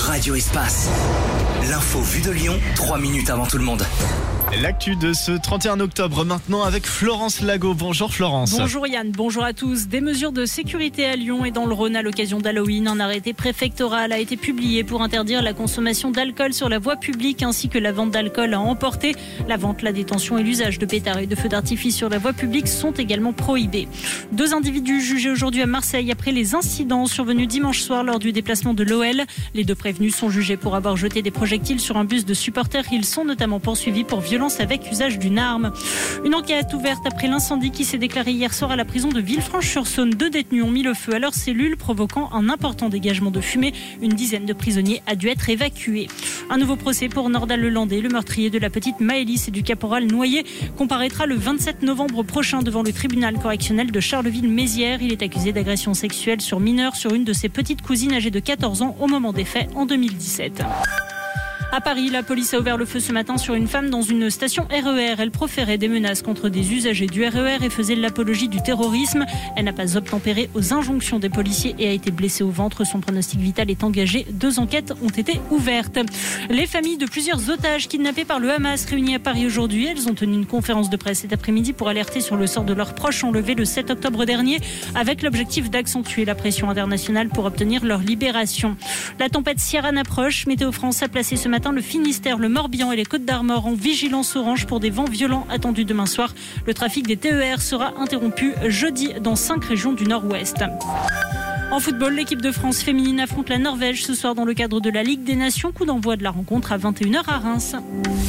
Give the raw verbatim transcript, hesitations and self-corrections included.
Radio Espace. L'info vue de Lyon, trois minutes avant tout le monde. L'actu de ce trente et un octobre maintenant avec Florence Lago. Bonjour Florence. Bonjour Yann, bonjour à tous. Des mesures de sécurité à Lyon et dans le Rhône à l'occasion d'Halloween. Un arrêté préfectoral a été publié pour interdire la consommation d'alcool sur la voie publique ainsi que la vente d'alcool à emporter. La vente, la détention et l'usage de pétards et de feux d'artifice sur la voie publique sont également prohibés. Deux individus jugés aujourd'hui à Marseille après les incidents survenus dimanche soir lors du déplacement de l'O L. Les deux prévenus sont jugés pour avoir jeté des projectiles sur un bus de supporters. Ils sont notamment poursuivis pour violence avec usage d'une arme. Une enquête ouverte après l'incendie qui s'est déclaré hier soir à la prison de Villefranche-sur-Saône. Deux détenus ont mis le feu à leur cellule, provoquant un important dégagement de fumée. Une dizaine de prisonniers a dû être évacués. Un nouveau procès pour Nordal Lelandais, le meurtrier de la petite Maëlys et du caporal Noyer, comparaîtra le vingt-sept novembre prochain devant le tribunal correctionnel de Charleville-Mézières. Il est accusé d'agression sexuelle sur mineur sur une de ses petites cousines âgées de quatorze ans au moment des faits en deux mille dix-sept. À Paris, la police a ouvert le feu ce matin sur une femme dans une station R E R. Elle proférait des menaces contre des usagers du R E R et faisait l'apologie du terrorisme. Elle n'a pas obtempéré aux injonctions des policiers et a été blessée au ventre. Son pronostic vital est engagé. Deux enquêtes ont été ouvertes. Les familles de plusieurs otages kidnappés par le Hamas réunis à Paris aujourd'hui. Elles ont tenu une conférence de presse cet après-midi pour alerter sur le sort de leurs proches enlevés le sept octobre dernier, avec l'objectif d'accentuer la pression internationale pour obtenir leur libération. La tempête Ciaran approche. Météo France a placé ce matin le Finistère, le Morbihan et les Côtes-d'Armor en vigilance orange pour des vents violents attendus demain soir. Le trafic des T E R sera interrompu jeudi dans cinq régions du nord-ouest. En football, l'équipe de France féminine affronte la Norvège ce soir dans le cadre de la Ligue des Nations. Coup d'envoi de la rencontre à vingt et une heures à Reims.